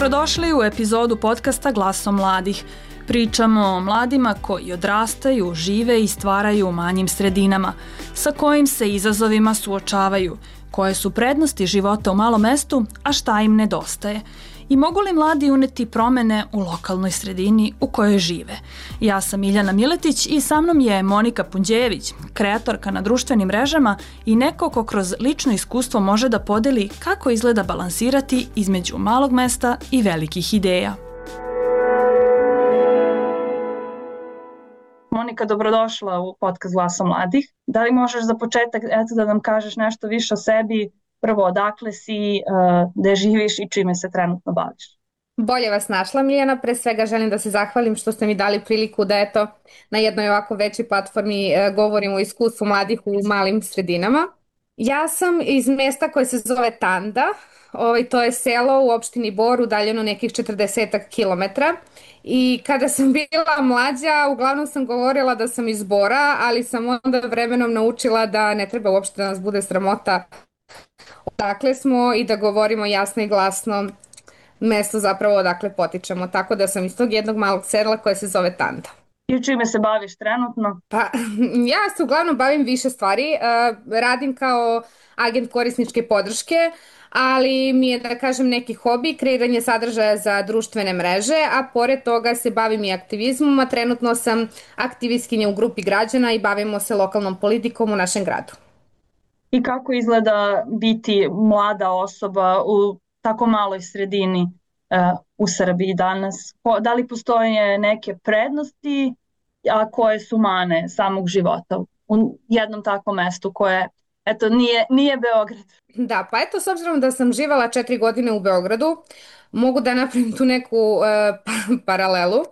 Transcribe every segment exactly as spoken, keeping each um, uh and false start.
Dobrodošli u epizodu podcasta Glasom mladih. Pričamo o mladima koji odrastaju, žive i stvaraju u manjim sredinama, sa kojim se izazovima suočavaju, koje su prednosti života u malom mestu, a šta im nedostaje. I mogu li mladi uneti promene u lokalnoj sredini u kojoj žive? Ja sam Miljana Miletić i sa mnom je Monika Punđejević, kreatorka na društvenim mrežama i neko ko kroz lično iskustvo može da podeli kako izgleda balansirati između malog mesta i velikih ideja. Monika, dobrodošla u podcast Glasa mladih. Da li možeš za početak eto, da nam kažeš nešto više o sebi? Prvo, odakle si, gde živiš i čime se trenutno baviš? Bolje vas našla, Miljana. Pre svega želim da se zahvalim što ste mi dali priliku da eto, na jednoj ovako većoj platformi govorim o iskustvu mladih u malim sredinama. Ja sam iz mesta koje se zove Tanda. Ovaj, to je selo u opštini Bor, udaljeno nekih četrdesetak kilometara. I kada sam bila mlađa, uglavnom sam govorila da sam iz Bora, ali sam onda vremenom naučila da ne treba uopšte da nas bude sramota odakle smo i da govorimo jasno i glasno mesto zapravo odakle potičemo. Tako da sam iz tog jednog malog sela koje se zove Tanda. I čime se baviš trenutno? Pa, ja se uglavnom bavim više stvari. Radim kao agent korisničke podrške, ali mi je, da kažem, neki hobi, kreiranje sadržaja za društvene mreže, a pored toga se bavim i aktivizmom, a trenutno sam aktivistkinja u grupi građana i bavimo se lokalnom politikom u našem gradu. I kako izgleda biti mlada osoba u tako maloj sredini uh, u Srbiji danas? Da li postoje neke prednosti, a koje su mane samog života u jednom takvom mestu koje, eto, nije, nije Beograd? Da, pa eto, s obzirom da sam živala četiri godine u Beogradu, mogu da napravim tu neku uh, paralelu.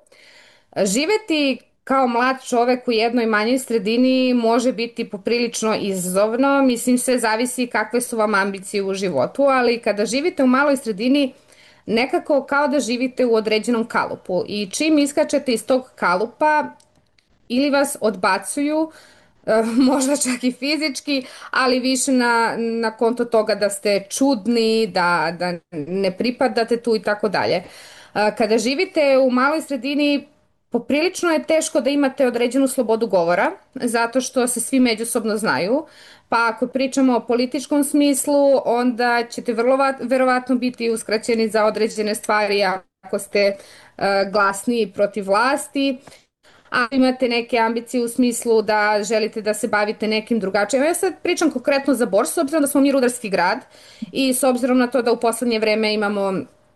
Živeti kao mlad čovek u jednoj manjoj sredini može biti poprilično izazovno, mislim sve zavisi kakve su vam ambicije u životu, ali kada živite u maloj sredini nekako kao da živite u određenom kalupu i čim iskačete iz tog kalupa ili vas odbacuju, možda čak i fizički, ali više na, na konto toga da ste čudni, da, da ne pripadate tu i tako dalje. Kada živite u maloj sredini poprilično je teško da imate određenu slobodu govora, zato što se svi međusobno znaju, pa ako pričamo o političkom smislu, onda ćete vrlo verovatno biti uskraćeni za određene stvari ako ste uh, glasni protiv vlasti, a imate neke ambicije u smislu da želite da se bavite nekim drugačijim. Ja sad pričam konkretno za Bor, s obzirom da smo mi rudarski grad i s obzirom na to da u poslednje vreme imamo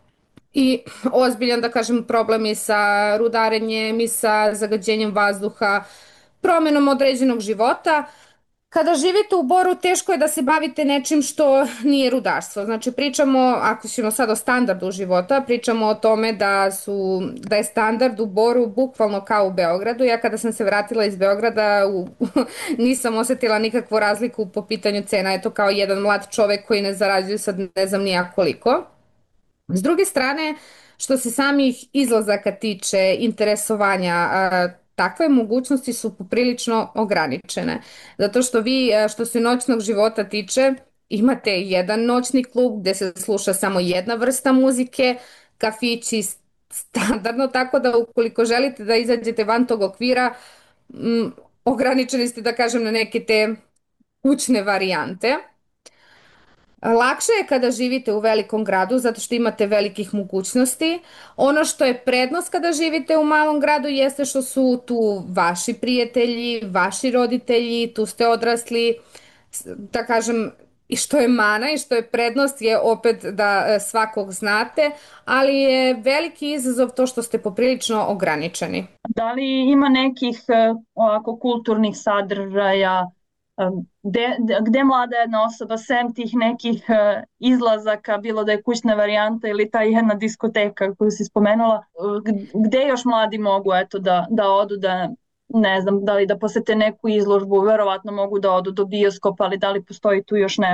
i ozbiljan, da kažem, problem i sa rudarenjem i sa zagađenjem vazduha, promenom određenog života. Kada živite u Boru, teško je da se bavite nečim što nije rudarstvo. Znači, pričamo, ako ćemo sad o standardu života, pričamo o tome da, su, da je standard u Boru bukvalno kao u Beogradu. Ja kada sam se vratila iz Beograda u, nisam osetila nikakvu razliku po pitanju cena. Eto, kao jedan mlad čovek koji ne zarađuje sad ne znam nija koliko. S druge strane, što se samih izlazaka tiče, interesovanja, takve mogućnosti su poprilično ograničene. Zato što vi, što se noćnog života tiče, imate jedan noćni klub gde se sluša samo jedna vrsta muzike, kafići standardno, tako da ukoliko želite da izađete van tog okvira, m, ograničeni ste, da kažem, na neke te kućne varijante. Lakše je kada živite u velikom gradu zato što imate velikih mogućnosti. Ono što je prednost kada živite u malom gradu jeste što su tu vaši prijatelji, vaši roditelji, tu ste odrasli, da kažem, i što je mana i što je prednost je opet da svakog znate, ali je veliki izazov to što ste poprilično ograničeni. Da li ima nekih ovako kulturnih sadržaja Gde, gde mlada jedna osoba sem tih nekih uh, izlazaka, bilo da je kućna varijanta ili ta jedna diskoteka koju si spomenula, gde još mladi mogu eto, da, da odu, da ne znam, da li da posete neku izložbu, verovatno mogu da odu do bioskopa, ali da li postoji tu još nešto?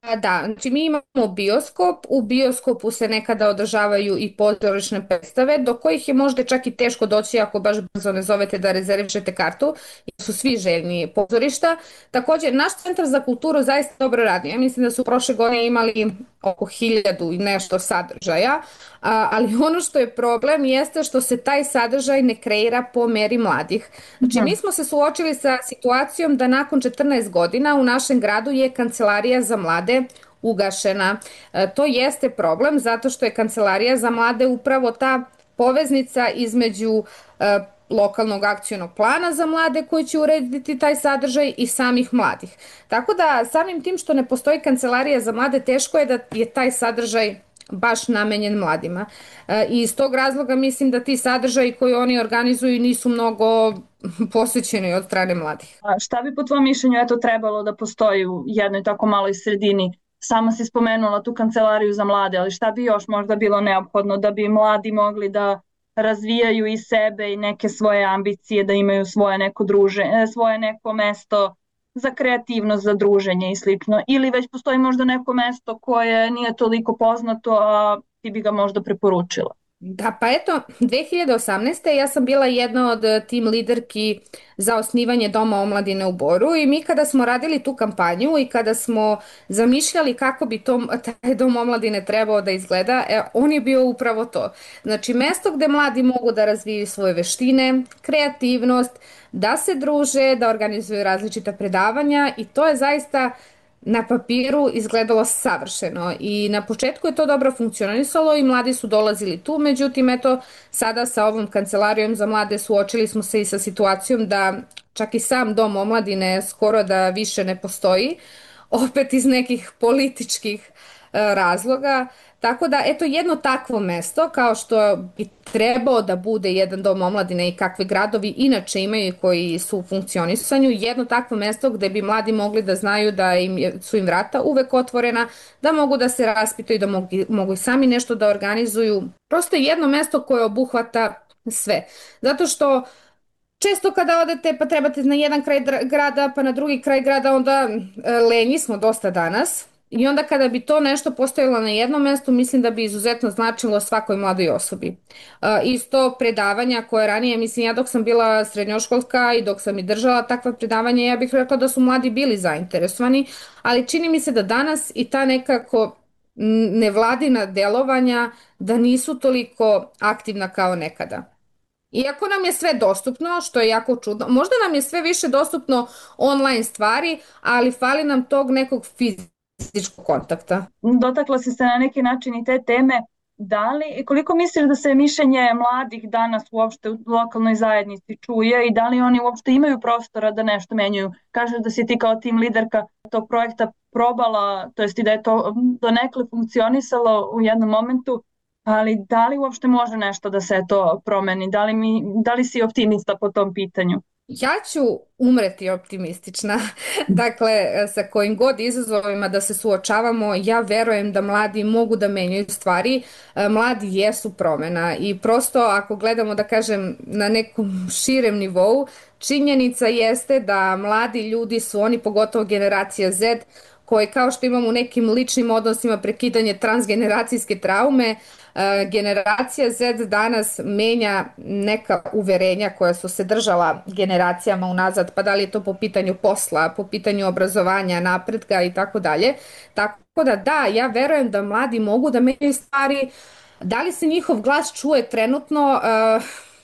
A, Da, znači mi imamo bioskop, u bioskopu se nekada održavaju i pozorišne predstave, do kojih je možda čak i teško doći ako baš brzo ne zovete da rezervišete kartu, jer su svi željni pozorišta. Također, naš centar za kulturu zaista dobro radi. Ja mislim da su prošle godine imali oko hiljadu i nešto sadržaja, a, ali ono što je problem jeste što se taj sadržaj ne kreira po meri mladih. Znači, Mhm. mi smo se suočili sa situacijom da nakon četrnaest godina u našem gradu je Kancelarija za mlade ugašena. E, to jeste problem zato što je Kancelarija za mlade upravo ta poveznica između e, lokalnog akcionog plana za mlade koji će urediti taj sadržaj i samih mladih. Tako da samim tim što ne postoji Kancelarija za mlade, teško je da je taj sadržaj baš namenjen mladima. E, I iz tog razloga mislim da ti sadržaji koji oni organizuju nisu mnogo posvećeni od strane mladih. A šta bi po tvom mišljenju eto trebalo da postoji u jednoj tako maloj sredini? Sama si spomenula tu kancelariju za mlade, ali šta bi još možda bilo neophodno da bi mladi mogli da razvijaju i sebe i neke svoje ambicije, da imaju svoje neko druženje, svoje neko mesto za kreativnost, za druženje i slično. Ili već postoji možda neko mesto koje nije toliko poznato, a ti bi ga možda preporučila. Da, pa eto, dve hiljade osamnaeste. ja sam bila jedna od eh, tim liderki za osnivanje Doma omladine u Boru i mi kada smo radili tu kampanju i kada smo zamišljali kako bi to, taj Dom omladine trebao da izgleda, e, on je bio upravo to. Znači, mesto gde mladi mogu da razviju svoje veštine, kreativnost, da se druže, da organizuju različita predavanja i to je zaista na papiru izgledalo savršeno i na početku je to dobro funkcionisalo i mladi su dolazili tu, međutim eto sada sa ovom kancelarijom za mlade suočili smo se i sa situacijom da čak i sam dom omladine skoro da više ne postoji, opet iz nekih političkih e, razloga. Tako da, eto, jedno takvo mesto, kao što bi trebao da bude jedan dom omladine i kakve gradovi inače imaju i koji su u funkcionisanju, jedno takvo mesto gde bi mladi mogli da znaju da im je, su im vrata uvek otvorena, da mogu da se raspitaju, da mogu, mogu i sami nešto da organizuju. Prosto je jedno mesto koje obuhvata sve. Zato što često kada odete pa trebate na jedan kraj dra- grada pa na drugi kraj grada onda e, lenji smo dosta danas i onda kada bi to nešto postojalo na jednom mestu mislim da bi izuzetno značilo svakoj mladoj osobi. E, isto predavanja koje ranije, mislim ja dok sam bila srednjoškolska i dok sam i držala takva predavanja ja bih rekla da su mladi bili zainteresovani, ali čini mi se da danas i ta nekako m, nevladina delovanja da nisu toliko aktivna kao nekada. Iako nam je sve dostupno, što je jako čudno, možda nam je sve više dostupno online stvari, ali fali nam tog nekog fizičkog kontakta. Dotakla si se na neki način i te teme. Da li, koliko misliš da se mišljenje mladih danas uopšte u lokalnoj zajednici čuje i da li oni uopšte imaju prostora da nešto menjaju? Kažeš da si ti kao tim liderka tog projekta probala, to jest i da je to donekle funkcionisalo u jednom momentu, ali da li uopšte može nešto da se to promeni? Da li, mi, da li si optimista po tom pitanju? Ja ću umreti optimistična. Dakle, sa kojim god izazovima da se suočavamo, ja verujem da mladi mogu da menjaju stvari. E, Mladi jesu promena i prosto ako gledamo da kažem na nekom širem nivou, činjenica jeste da mladi ljudi su oni, pogotovo generacija Z, koji kao što imamo u nekim ličnim odnosima prekidanje transgeneracijske traume, e, generacija Z danas menja neka uverenja koja su se držala generacijama unazad, pa da li je to po pitanju posla, po pitanju obrazovanja, napretka i tako dalje. Tako da da, ja verujem da mladi mogu da menjaju stvari. Da li se njihov glas čuje trenutno? E,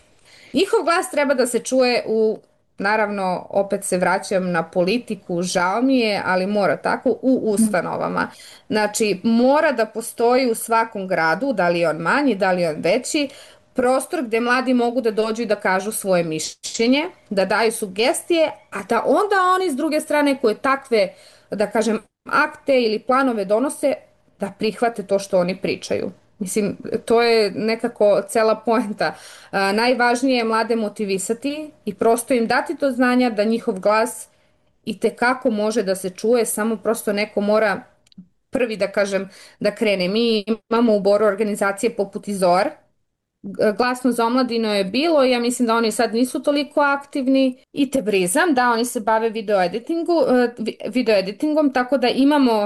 Njihov glas treba da se čuje u, naravno, opet se vraćam na politiku, žao mi je, ali mora tako, u ustanovama. Znači, mora da postoji u svakom gradu, da li je on manji, da li je on veći, prostor gde mladi mogu da dođu i da kažu svoje mišljenje, da daju sugestije, a da onda oni s druge strane koje takve, da kažem, akte ili planove donose, da prihvate to što oni pričaju. Mislim, to je nekako cela poenta. A, najvažnije je mlade motivisati i prosto im dati do znanja da njihov glas i te kako može da se čuje, samo prosto neko mora prvi da kažem da krene. Mi imamo u Boru organizacije poput Izor, Glasno za omladinu je bilo, ja mislim da oni sad nisu toliko aktivni i te brizam, da oni se bave video editingu, video editingom, tako da imamo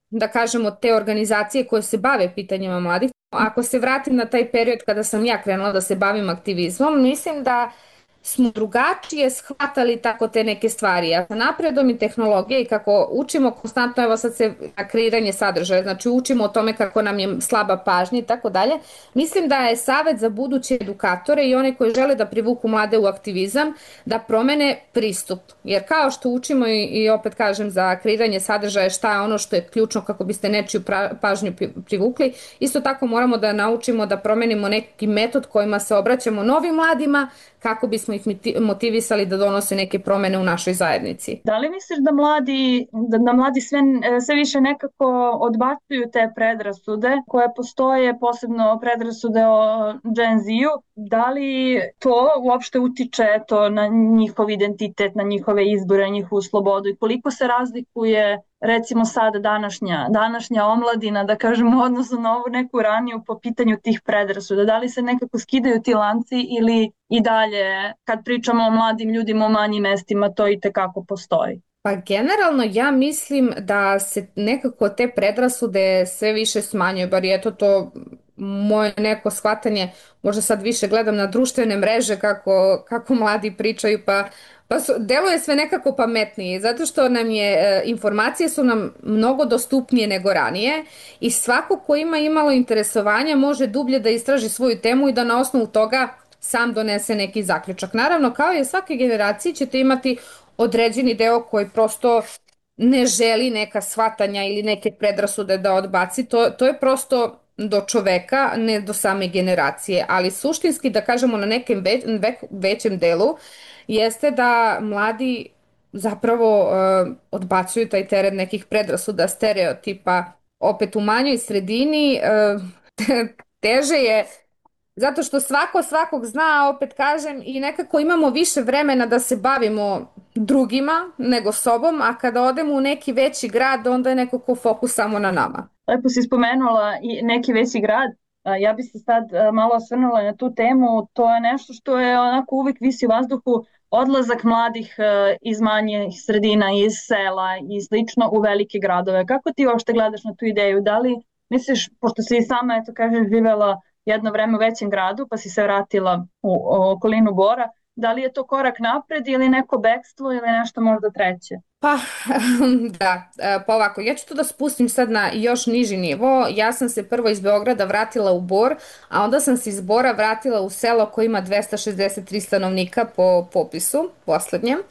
da kažemo, te organizacije koje se bave pitanjima mladih. Ako se vratim na taj period kada sam ja krenula da se bavim aktivizmom, mislim da smo drugačije shvatali tako te neke stvari. A sa napredom i tehnologije i kako učimo konstantno, evo sad se na kreiranje sadržaja, znači učimo o tome kako nam je slaba pažnja i tako dalje, mislim da je savet za buduće edukatore i one koji žele da privuku mlade u aktivizam, da promene pristup. Jer kao što učimo i, i opet kažem za kreiranje sadržaja šta je ono što je ključno kako biste nečiju pra, pažnju privukli, isto tako moramo da naučimo da promenimo neki metod kojima se obraćamo novim mladima kako bismo ih motivisali da donose neke promene u našoj zajednici. Da li misliš da mladi, da, da mladi sve, sve više nekako odbacuju te predrasude koje postoje, posebno predrasude o Gen Z-u? Da li to uopšte utiče to na njihov identitet, na njihove izbore, na njihovu slobodu i koliko se razlikuje recimo sad današnja, današnja omladina, da kažemo, odnosno na ovu neku raniju po pitanju tih predrasuda? Da li se nekako skidaju ti lanci ili i dalje, kad pričamo o mladim ljudima u manjim mestima, to i tekako postoji? Pa generalno ja mislim da se nekako te predrasude sve više smanjuju, bar je to to moje neko shvatanje, možda sad više gledam na društvene mreže kako, kako mladi pričaju, pa Pa su, deluje sve nekako pametnije, zato što nam je, e, informacije su nam mnogo dostupnije nego ranije i svako ko ima imalo interesovanja može dublje da istraži svoju temu i da na osnovu toga sam donese neki zaključak. Naravno, kao i u svakoj generaciji ćete imati određeni deo koji prosto ne želi neka shvatanja ili neke predrasude da odbaci, to, to je prosto do čoveka, ne do same generacije, ali suštinski da kažemo na nekem već, većem delu jeste da mladi zapravo uh, odbacuju taj teret nekih predrasuda, stereotipa, opet u manjoj sredini uh, teže je zato što svako svakog zna, opet kažem, i nekako imamo više vremena da se bavimo drugima nego sobom, a kada odemo u neki veći grad, onda je nekako fokus samo na nama. Lepo si spomenula i neki veći grad. Ja bi se sad malo osvrnula na tu temu. To je nešto što je onako uvijek visi u vazduhu, odlazak mladih iz manjih sredina, iz sela i slično u velike gradove. Kako ti uopšte gledaš na tu ideju? Da li misliš, pošto si i sama, eto kažeš, živela jedno vreme u većem gradu pa si se vratila u, u okolinu Bora, da li je to korak napred ili neko bekstvo ili nešto možda treće? Pa, da, pa ovako, ja ću to da spustim sad na još niži nivo. Ja sam se prvo iz Beograda vratila u Bor, a onda sam se iz Bora vratila u selo koje ima dvesta šezdeset tri stanovnika po popisu poslednjem.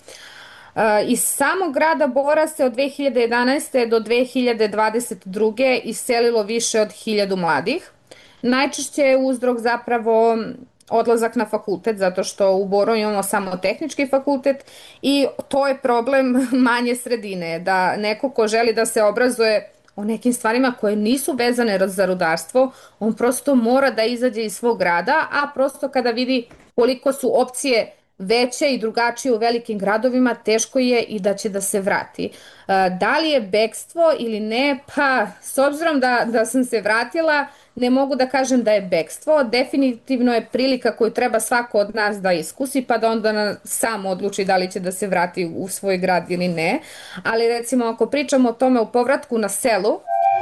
Iz samog grada Bora se od dve hiljade jedanaeste. do dve hiljade dvadeset druge. iselilo više od hiljadu mladih. Najčešće je uzrok zapravo odlazak na fakultet, zato što u Boru imamo samo tehnički fakultet i to je problem manje sredine, da neko ko želi da se obrazuje o nekim stvarima koje nisu vezane za rudarstvo, on prosto mora da izađe iz svog grada, a prosto kada vidi koliko su opcije veće i drugačije u velikim gradovima, teško je i da će da se vrati. Da li je bekstvo ili ne? Pa, s obzirom da, da sam se vratila, ne mogu da kažem da je bekstvo. Definitivno je prilika koju treba svako od nas da iskusi, pa da onda sam odluči da li će da se vrati u svoj grad ili ne. Ali recimo, ako pričamo o tome u povratku na selu,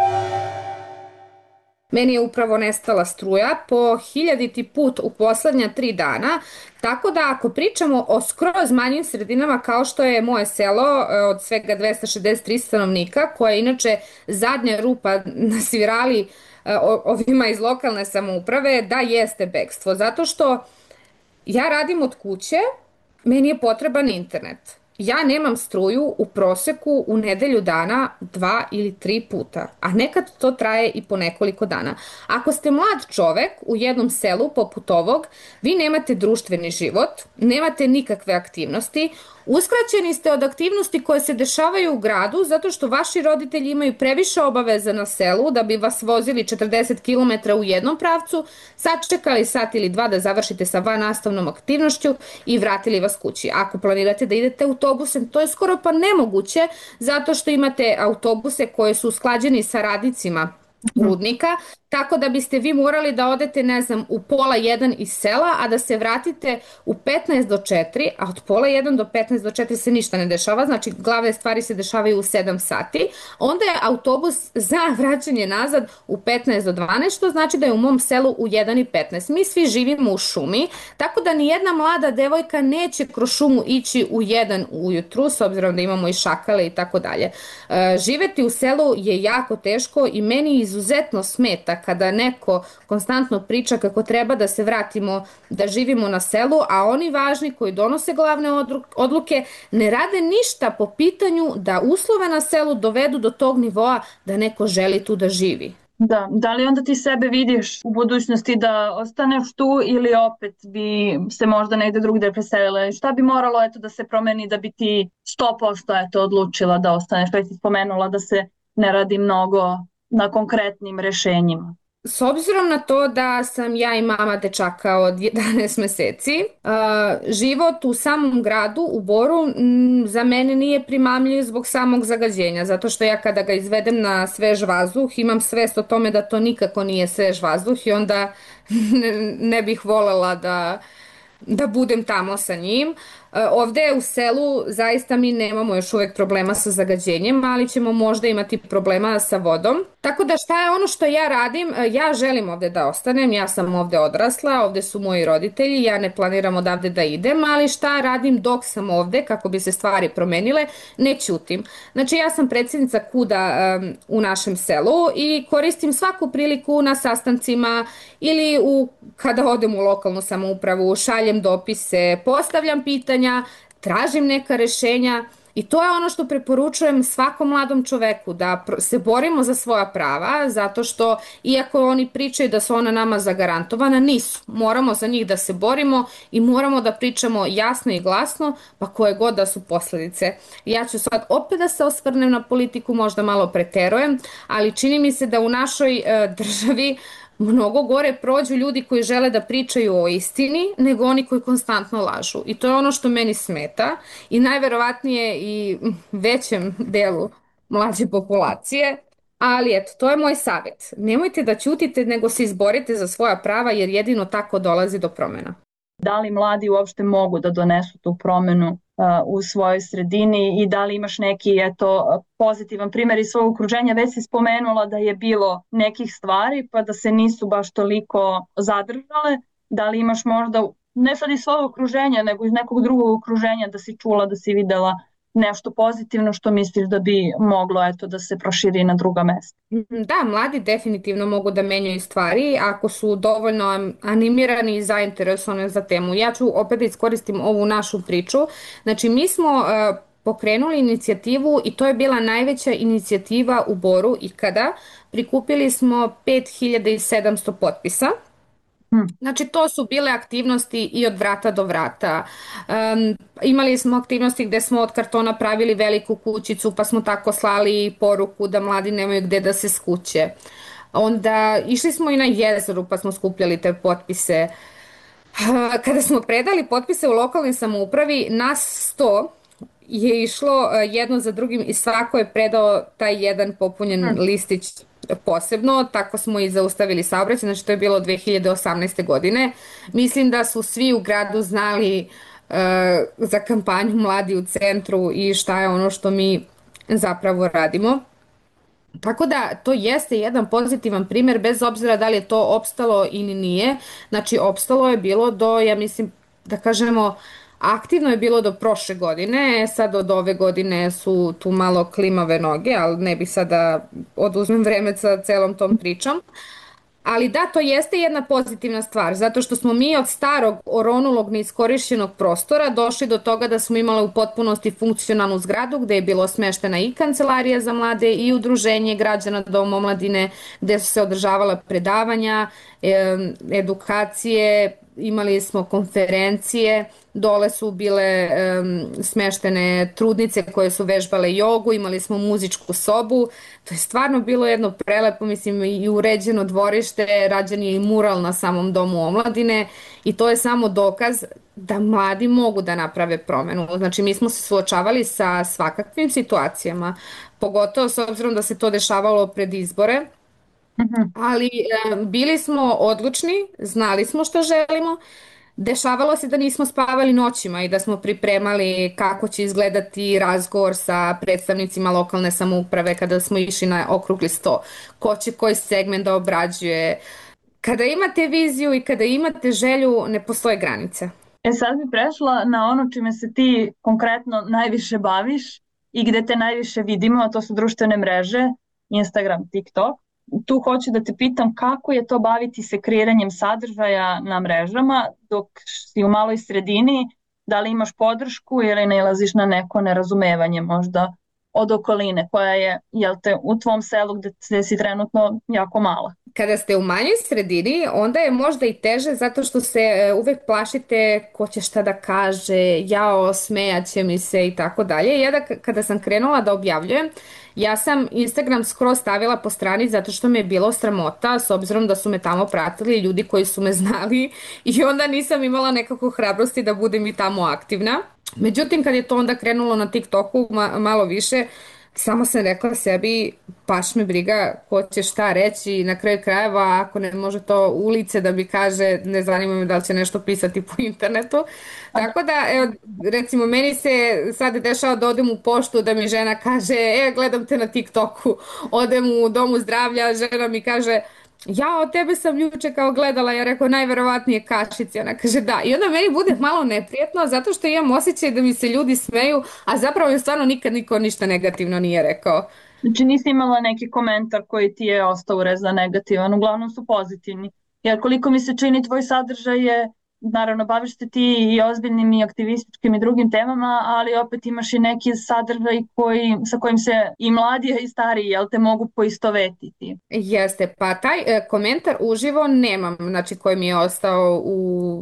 meni je upravo nestala struja po hiljaditi put u poslednja tri dana, tako da ako pričamo o skroz manjim sredinama kao što je moje selo od svega dvesta šezdeset tri stanovnika, koja je inače zadnja rupa na svirali ovima iz lokalne samouprave, da jeste bekstvo, zato što ja radim od kuće, meni je potreban internet. Ja nemam struju u proseku u nedelju dana dva ili tri puta, a nekad to traje i po nekoliko dana. Ako ste mlad čovek u jednom selu poput ovog, vi nemate društveni život, nemate nikakve aktivnosti, uskraćeni ste od aktivnosti koje se dešavaju u gradu zato što vaši roditelji imaju previše obaveza na selu da bi vas vozili četrdeset kilometara u jednom pravcu, sačekali sat ili dva da završite sa vannastavnom aktivnošću i vratili vas kući. Ako planirate da idete autobusem, to je skoro pa nemoguće zato što imate autobuse koje su usklađeni sa radnicima rudnika, tako da biste vi morali da odete, ne znam, u pola jedan iz sela, a da se vratite u petnaest do četiri, a od pola jedan do petnaest do četiri se ništa ne dešava, znači glavne stvari se dešavaju u sedam sati, onda je autobus za vraćanje nazad u petnaest do dvanaest, što znači da je u mom selu u jedan i petnaest. Mi svi živimo u šumi, tako da ni jedna mlada devojka neće kroz šumu ići u jedan ujutru, s obzirom da imamo i šakale i tako dalje. E, živeti u selu je jako teško i meni izuzetno smeta kada neko konstantno priča kako treba da se vratimo, da živimo na selu, a oni važni koji donose glavne odluke ne rade ništa po pitanju da uslove na selu dovedu do tog nivoa da neko želi tu da živi. Da, da li onda ti sebe vidiš u budućnosti da ostaneš tu ili opet bi se možda negde drugde preselila? Šta bi moralo eto da se promeni da bi ti sto posto eto odlučila da ostaneš? Već si spomenula da se ne radi mnogo na konkretnim rešenjima. S obzirom na to da sam ja i mama dečaka od jedanaest meseci, uh, život u samom gradu, u Boru, m, za mene nije primamljiv zbog samog zagađenja, zato što ja kada ga izvedem na svež vazduh imam svest o tome da to nikako nije svež vazduh i onda ne, ne bih volela da da budem tamo sa njim. Ovde u selu zaista mi nemamo još uvek problema sa zagađenjem, ali ćemo možda imati problema sa vodom. Tako da šta je ono što ja radim? Ja želim ovde da ostanem, ja sam ovde odrasla, ovde su moji roditelji, ja ne planiram odavde da idem, ali šta radim dok sam ovde kako bi se stvari promenile? Ne ćutim. Znači ja sam predsjednica KUD-a um, u našem selu i koristim svaku priliku na sastancima ili u, kada odem u lokalnu samoupravu, šaljem dopise, postavljam pitanja, tražim neka rešenja i to je ono što preporučujem svakom mladom čoveku, da se borimo za svoja prava, zato što iako oni pričaju da su ona nama zagarantovana, nisu. Moramo za njih da se borimo i moramo da pričamo jasno i glasno, pa koje god da su posledice. Ja ću sad opet da se osvrnem na politiku, možda malo preterujem, ali čini mi se da u našoj e, državi mnogo gore prođu ljudi koji žele da pričaju o istini nego oni koji konstantno lažu. I to je ono što meni smeta i najverovatnije i većem delu mlađe populacije. Ali eto, to je moj savjet. Nemojte da ćutite nego se izborite za svoja prava jer jedino tako dolazi do promjena. Da li mladi uopšte mogu da donesu tu promenu uh, u svojoj sredini i da li imaš neki eto, pozitivan primjer iz svog okruženja? Već si spomenula da je bilo nekih stvari pa da se nisu baš toliko zadržale. Da li imaš možda, ne sad iz svog okruženja, nego iz nekog drugog okruženja da si čula, da si videla nešto pozitivno što misliš da bi moglo eto, da se proširi na druga mesta? Da, mladi definitivno mogu da menjaju stvari ako su dovoljno animirani i zainteresovani za temu. Ja ću opet da iskoristim ovu našu priču. Znači, mi smo uh, pokrenuli inicijativu i to je bila najveća inicijativa u Boru ikada. Prikupili smo pet hiljada sedamsto potpisa. Znači to su bile aktivnosti i od vrata do vrata. Um, imali smo aktivnosti gde smo od kartona pravili veliku kućicu pa smo tako slali poruku da mladi nemaju gde da se skuće. Onda išli smo i na jezeru pa smo skupljali te potpise. Kada smo predali potpise u lokalnoj samoupravi, nas sto je išlo jedno za drugim i svako je predao taj jedan popunjen listić posebno, tako smo i zaustavili saobraćaj, znači to je bilo dve hiljade osamnaeste. godine. Mislim da su svi u gradu znali uh, za kampanju Mladi u centru i šta je ono što mi zapravo radimo. Tako da to jeste jedan pozitivan primjer bez obzira da li je to opstalo ili nije. Znači opstalo je bilo do, ja mislim da kažemo, aktivno je bilo do prošle godine, sad od ove godine su tu malo klimave noge, ali ne bih sada oduzmem vreme sa celom tom pričom. Ali da, to jeste jedna pozitivna stvar, zato što smo mi od starog oronulog neiskorišćenog prostora došli do toga da smo imali u potpunosti funkcionalnu zgradu gde je bilo smeštena i kancelarija za mlade i udruženje građana Dom omladine gde su se održavala predavanja, edukacije, imali smo konferencije, dole su bile um, smeštene trudnice koje su vežbale jogu, imali smo muzičku sobu, to je stvarno bilo jedno prelepo, mislim, i uređeno dvorište, rađen je i mural na samom Domu omladine i to je samo dokaz da mladi mogu da naprave promenu. Znači mi smo se suočavali sa svakakvim situacijama, pogotovo s obzirom da se to dešavalo pred izbore. Mhm. ali e, bili smo odlučni, znali smo što želimo. Dešavalo se da nismo spavali noćima i da smo pripremali kako će izgledati razgovor sa predstavnicima lokalne samouprave kada smo išli na okrugli sto, ko će koji segment da obrađuje. Kada imate viziju i kada imate želju, ne postoje granice. E sad bi prešla na ono čime se ti konkretno najviše baviš i gde te najviše vidimo, a to su društvene mreže, Instagram, TikTok. Tu hoću da te pitam kako je to baviti se kreiranjem sadržaja na mrežama dok si u maloj sredini, da li imaš podršku ili nailaziš na neko nerazumevanje možda od okoline koja je, jel te, u tvom selu gde, gde si trenutno jako mala. Kada ste u manjoj sredini, onda je možda i teže zato što se e, uvek plašite ko će šta da kaže, jao, smejaće mi se i tako dalje. Ja da k- kada sam krenula da objavljujem, ja sam Instagram skroz stavila po strani zato što me je bilo sramota, s obzirom da su me tamo pratili ljudi koji su me znali i onda nisam imala nekako hrabrosti da budem i tamo aktivna. Međutim, kad je to onda krenulo na TikToku ma- malo više, samo sam rekla sebi, baš me briga ko će šta reći, na kraju krajeva ako ne može to ulice da mi kaže, ne zanima me da li će nešto pisati po internetu. Tako da, evo, recimo, meni se sad dešava da odem u poštu da mi žena kaže, e, gledam te na TikToku, odem u domu zdravlja, žena mi kaže, ja od tebe sam juče kao gledala, ja rekao najverovatnije kašici, ona kaže da. I onda meni bude malo neprijetno zato što imam osjećaj da mi se ljudi smeju, a zapravo je stvarno nikad niko ništa negativno nije rekao. Znači nisi imala neki komentar koji ti je ostao urezan negativan, uglavnom su pozitivni. Jer koliko mi se čini tvoj sadržaj je, naravno baviš se ti i ozbiljnim i aktivističkim i drugim temama, ali opet imaš i neki sadržaj koji, sa kojim se i mladi i stariji, jel te mogu poistovetiti. Jeste, pa taj e, komentar uživo nemam, znači koji mi je ostao u,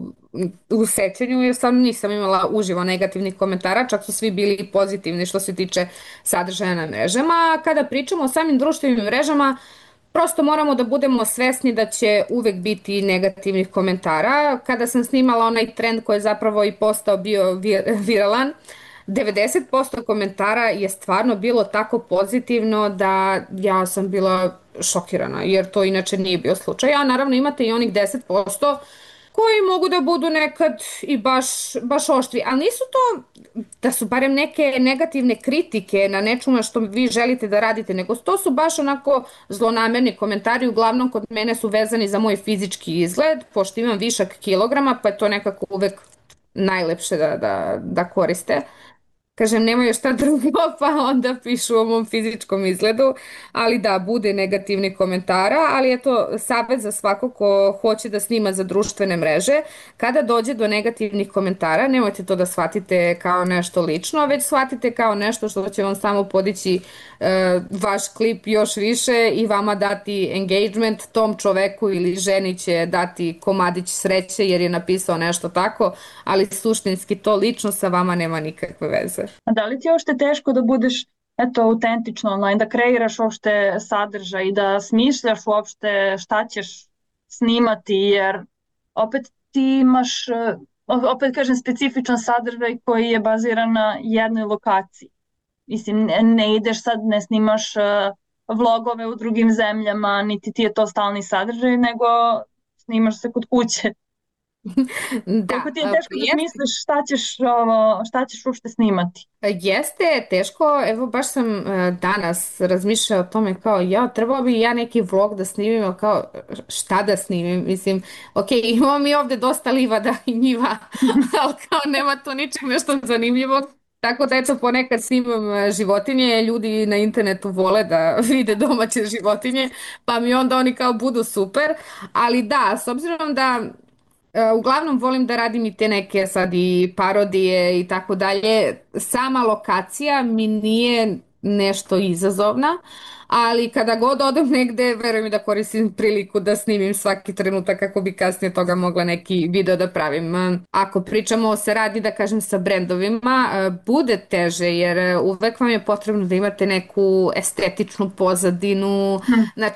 u sećanju, jer stvarno nisam imala uživo negativnih komentara, čak su svi bili pozitivni što se tiče sadržaja na mrežama. A kada pričamo o samim društvenim mrežama, prosto moramo da budemo svesni da će uvek biti negativnih komentara. Kada sam snimala onaj trend koji je zapravo i postao bio vir- viralan, devedeset posto komentara je stvarno bilo tako pozitivno da ja sam bila šokirana, jer to inače nije bio slučaj. A naravno imate i onih deset posto koji mogu da budu nekad i baš, baš oštri, ali nisu to da su barem neke negativne kritike na nečemu što vi želite da radite, nego to su baš onako zlonamerni komentari, uglavnom kod mene su vezani za moj fizički izgled, pošto imam višak kilograma, pa je to nekako uvek najlepše da, da, da koriste. Kažem, nemaju šta drugo, pa onda pišu o mom fizičkom izgledu, ali da, bude negativni komentara, ali je to savjet za svako ko hoće da snima za društvene mreže. Kada dođe do negativnih komentara, nemojte to da shvatite kao nešto lično, već shvatite kao nešto što će vam samo podići e, vaš klip još više i vama dati engagement, tom čoveku ili ženi će dati komadić sreće jer je napisao nešto tako, ali suštinski to lično sa vama nema nikakve veze. A da li ti je uopšte teško da budeš eto, autentično online, da kreiraš uopšte sadržaj, da smišljaš uopšte šta ćeš snimati, jer opet ti imaš, eh, opet kažem, specifičan sadržaj koji je baziran na jednoj lokaciji. Mislim, ne, ne ideš sad, ne snimaš eh, vlogove u drugim zemljama, niti ti je to stalni sadržaj, nego snimaš se kod kuće. Da, Koliko ti je a, teško da jeste, smisliš šta ćeš, ovo, šta ćeš uopšte snimati? jeste teško, evo baš sam e, danas razmišljala o tome kao ja, trebao bi ja neki vlog da snimim, ali kao šta da snimim, mislim, ok, imamo mi ovde dosta livada i njiva, ali kao nema tu ničeg nešto zanimljivog, tako da eto ponekad snimam e, životinje, ljudi na internetu vole da vide domaće životinje, pa mi onda oni kao budu super, ali da, s obzirom da E, uglavnom volim da radim i te neke sad i parodije i tako dalje. Sama lokacija mi nije nešto izazovna, ali kada god odem negde, verujem mi da koristim priliku da snimim svaki trenutak kako bi kasnije toga mogla neki video da pravim. E, Ako pričamo se radi, da kažem, sa brendovima, e, bude teže jer e, uvek vam je potrebno da imate neku estetičnu pozadinu, Hm. znači da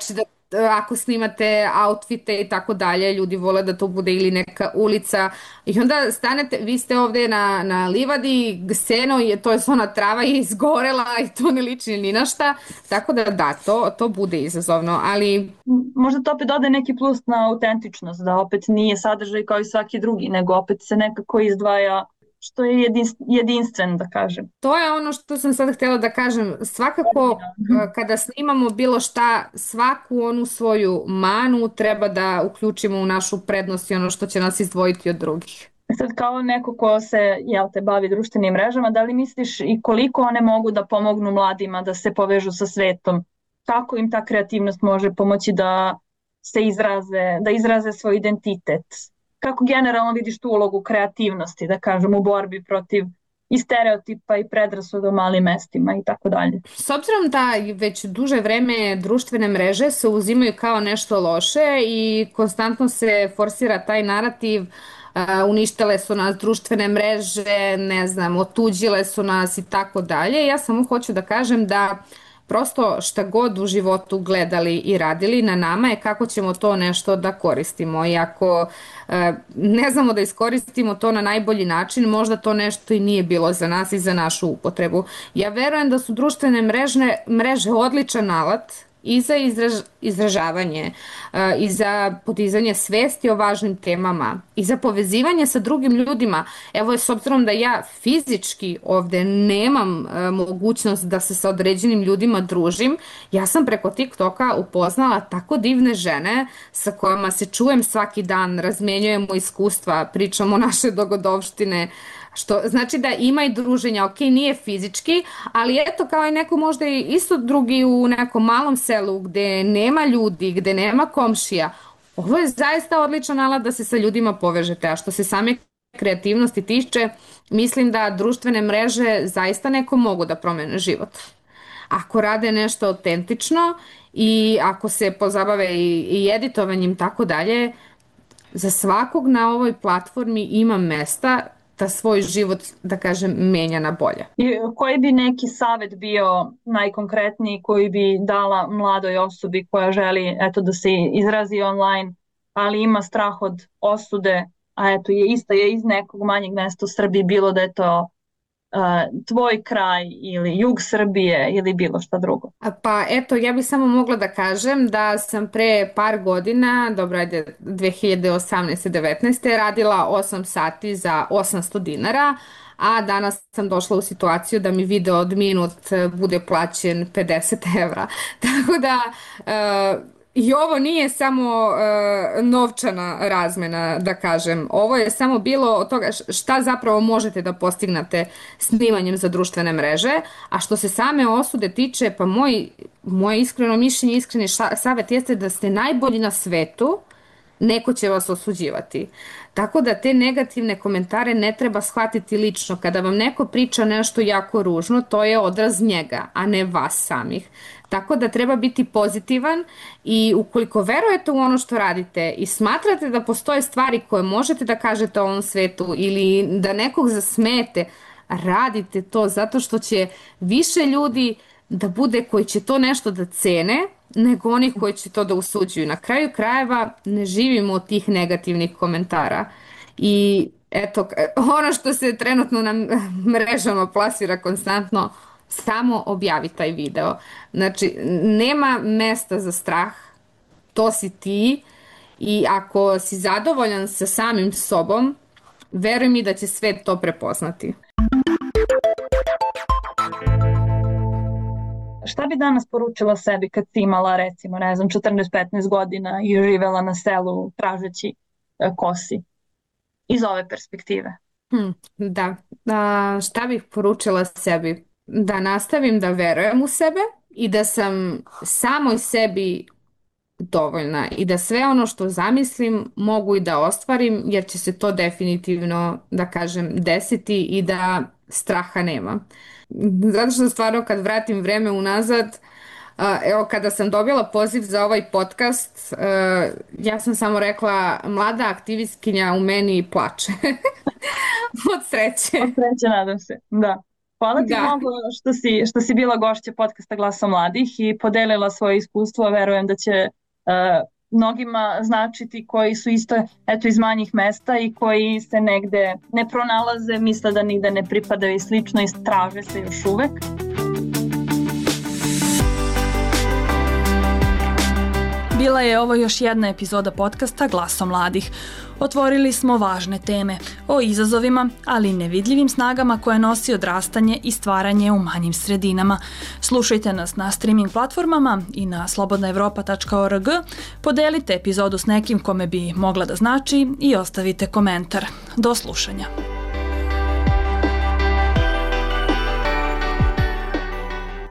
ako snimate outfite i tako dalje, ljudi vole da to bude ili neka ulica i onda stanete, vi ste ovdje na, na livadi, seno je, to je ona trava je izgorela i to ne liči ni na šta, tako da da, to, to bude izazovno, ali Možda to opet dode neki plus na autentičnost, da opet nije sadržaj kao i svaki drugi, nego opet se nekako izdvaja što je jedinstven, jedinstven, da kažem. to je ono što sam sad htjela da kažem. Svakako, eh, kada snimamo bilo šta, svaku onu svoju manu treba da uključimo u našu prednost i ono što će nas izdvojiti od drugih. Sad kao neko ko se, jel te, bavi društvenim mrežama, da li misliš i koliko one mogu da pomognu mladima da se povežu sa svetom? Kako im ta kreativnost može pomoći da se izraze, da izraze svoj identitet? Kako generalno vidiš tu ulogu kreativnosti, da kažem, u borbi protiv i stereotipa i predrasuda u malim mestima i tako dalje? S obzirom da već duže vreme društvene mreže se uzimaju kao nešto loše i konstantno se forsira taj narativ, a, uništile su nas društvene mreže, ne znam, otuđile su nas i tako dalje. Ja samo hoću da kažem da prosto šta god u životu gledali i radili, na nama je kako ćemo to nešto da koristimo. I ako e, ne znamo da iskoristimo to na najbolji način, možda to nešto i nije bilo za nas i za našu upotrebu. Ja verujem da su društvene mrežne, mreže odličan alat i za izraž, izražavanje, e, i za podizanje svesti o važnim temama, i za povezivanje sa drugim ljudima. Evo, s obzirom da ja fizički ovde nemam e, mogućnost da se sa određenim ljudima družim, ja sam preko TikToka upoznala tako divne žene sa kojima se čujem svaki dan, razmenjujemo iskustva, pričamo naše dogodovštine, što znači da ima i druženja, ok, nije fizički, ali eto kao i neko možda i isto drugi u nekom malom selu gde nema ljudi, gde nema komšija. Ovo je zaista odličan alat da se sa ljudima povežete, a što se same kreativnosti tiče, mislim da društvene mreže zaista neko mogu da promene život. Ako rade nešto autentično i ako se pozabave i, i editovanjem tako dalje, za svakog na ovoj platformi ima mesta da svoj život, da kažem, menja na bolje. I koji bi neki savjet bio najkonkretniji koji bi dala mladoj osobi koja želi eto da se izrazi online, ali ima strah od osude, a eto je isto je iz nekog manjeg mesta u Srbiji, bilo da je to uh, tvoj kraj ili jug Srbije ili bilo šta drugo? A Pa eto, ja bih samo mogla da kažem da sam pre par godina, dobro, ajde, dve hiljade osamnaeste. devetnaeste. radila osam sati za osamsto dinara, a danas sam došla u situaciju da mi video od minut e, bude plaćen pedeset evra. Tako da e, i ovo nije samo e, novčana razmena, da kažem. Ovo je samo bilo od toga š- šta zapravo možete da postignete snimanjem za društvene mreže, a što se same osude tiče, pa moj, moje iskreno mišljenje, iskreni ša- savjet jeste da ste najbolji na svetu, neko će vas osuđivati. Tako da te negativne komentare ne treba shvatiti lično. Kada vam neko priča nešto jako ružno, to je odraz njega, a ne vas samih. Tako da treba biti pozitivan i ukoliko verujete u ono što radite i smatrate da postoje stvari koje možete da kažete o ovom svetu ili da nekog zasmete, radite to zato što će više ljudi da bude koji će to nešto da cene nego onih koji će to da usuđuju. Na kraju krajeva ne živimo od tih negativnih komentara. I eto, k- ono što se trenutno na mrežama plasira konstantno, samo objavi taj video. Znači, nema mesta za strah, to si ti i ako si zadovoljan sa samim sobom, veruj mi da će svet to prepoznati. Šta bi danas poručila sebi kad si imala recimo, ne znam, četrnaest petnaest godina i živela na selu tražeći e, kosi iz ove perspektive? Hm, da, a, šta bih poručila sebi? Da nastavim da verujem u sebe i da sam samoj sebi dovoljna i da sve ono što zamislim mogu i da ostvarim jer će se to definitivno, da kažem, desiti i da straha nema. Zato što stvarno kad vratim vreme unazad, a, evo kada sam dobila poziv za ovaj podcast, e, ja sam samo rekla mlada aktivistkinja u meni plače od sreće. Od sreće, nadam se. Da. Hvala ti Da. mnogo što si, što si bila gošća podcasta Glasom mladih i podelila svoje iskustvo. Verujem da će mnogima značiti koji su isto eto iz manjih mesta i koji se negde ne pronalaze, misle da nigde ne pripadaju i slično i traže se još uvek. Bila je ovo još jedna epizoda podcasta Glaso mladih. Otvorili smo važne teme o izazovima, ali i nevidljivim snagama koje nosi odrastanje i stvaranje u manjim sredinama. Slušajte nas na streaming platformama i na slobodna evropa tačka org. Podelite epizodu s nekim kome bi mogla da znači i ostavite komentar. Do slušanja.